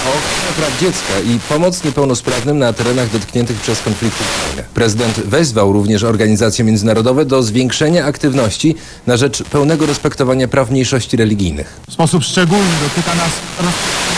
o ochronę praw dziecka i pomoc niepełnosprawnym na terenach dotkniętych przez konflikty zbrojne. Prezydent wezwał również organizacje międzynarodowe do zwiększenia aktywności na rzecz pełnego respektowania praw mniejszości religijnych. W sposób szczególny dotyka nas